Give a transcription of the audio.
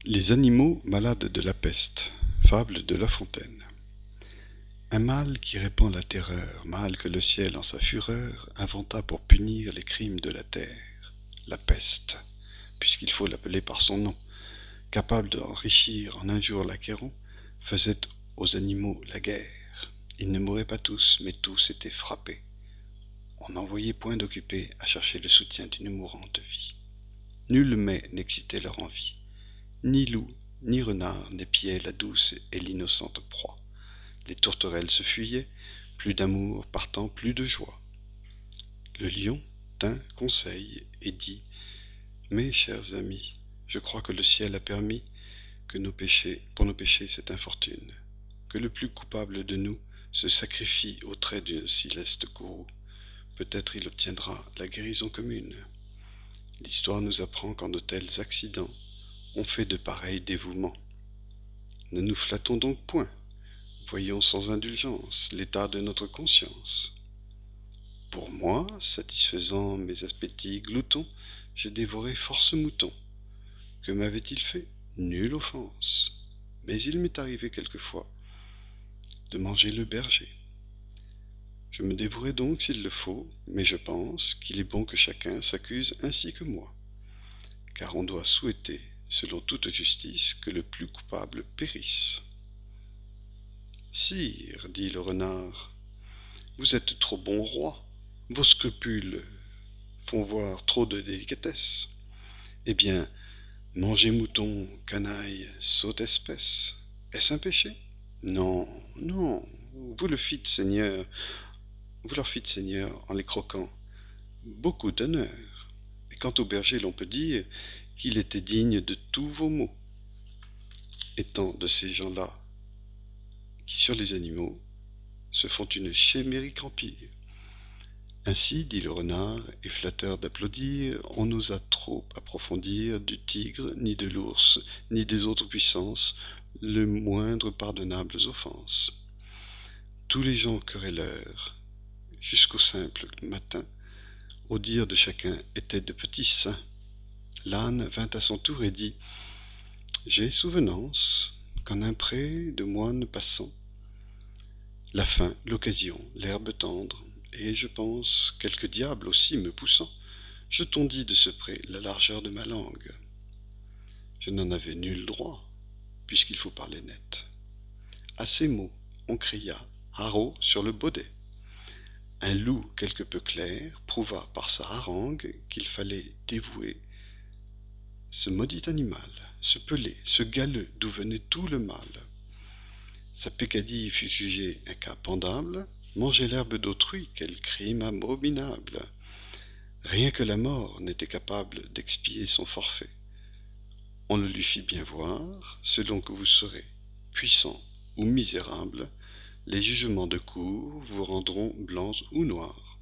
Les animaux malades de la peste. Fable de La Fontaine. Un mâle qui répand la terreur, mâle que le ciel en sa fureur inventa pour punir les crimes de la terre, la peste, puisqu'il faut l'appeler par son nom, capable d'enrichir en un jour l'acquérant, faisait aux animaux la guerre. Ils ne mouraient pas tous, mais tous étaient frappés. On n'en voyait point d'occupés à chercher le soutien d'une mourante vie. Nul mets n'excitait leur envie. Ni loup, ni renard n'épiaient la douce et l'innocente proie. Les tourterelles se fuyaient, plus d'amour partant, plus de joie. Le lion tint conseil et dit: Mes chers amis, je crois que le ciel a permis pour nos péchés cette infortune, que le plus coupable de nous se sacrifie au trait d'un céleste courroux. Peut-être il obtiendra la guérison commune. L'histoire nous apprend qu'en de tels accidents, on fait de pareils dévouements. Ne nous flattons donc point, voyons sans indulgence l'état de notre conscience. Pour moi, satisfaisant mes appétits gloutons, j'ai dévoré force moutons. Que m'avait-il fait? Nulle offense. Mais il m'est arrivé quelquefois de manger le berger. Je me dévouerai donc s'il le faut, mais je pense qu'il est bon que chacun s'accuse ainsi que moi, car on doit souhaiter, selon toute justice, que le plus coupable périsse. Sire, dit le renard, vous êtes trop bon roi, vos scrupules font voir trop de délicatesse. Eh bien, manger mouton, canaille, sotte espèce, est-ce un péché? Non, non, vous leur fîtes, Seigneur, en les croquant, beaucoup d'honneur. Et quant au berger, l'on peut dire qu'il était digne de tous vos maux, étant de ces gens-là qui, sur les animaux, se font une chimérique empire. Ainsi, dit le renard, et flatteur d'applaudir, on n'osa trop approfondir du tigre, ni de l'ours, ni des autres puissances, le moindre pardonnables offenses. Tous les gens querelleurs, jusqu'au simple matin, au dire de chacun, étaient de petits saints. L'âne vint à son tour et dit: J'ai souvenance qu'en un pré de moines passant, la faim, l'occasion, l'herbe tendre, et je pense quelque diable aussi me poussant, je tondis de ce pré la largeur de ma langue. Je n'en avais nul droit, puisqu'il faut parler net. À ces mots, on cria haro sur le baudet. Un loup quelque peu clair prouva par sa harangue qu'il fallait dévouer ce maudit animal, ce pelé, ce galeux d'où venait tout le mal. Sa peccadille fut jugée un cas pendable. Manger l'herbe d'autrui, quel crime abominable! Rien que la mort n'était capable d'expier son forfait. On le lui fit bien voir, selon que vous serez puissant ou misérable, les jugements de cour vous rendront blancs ou noirs.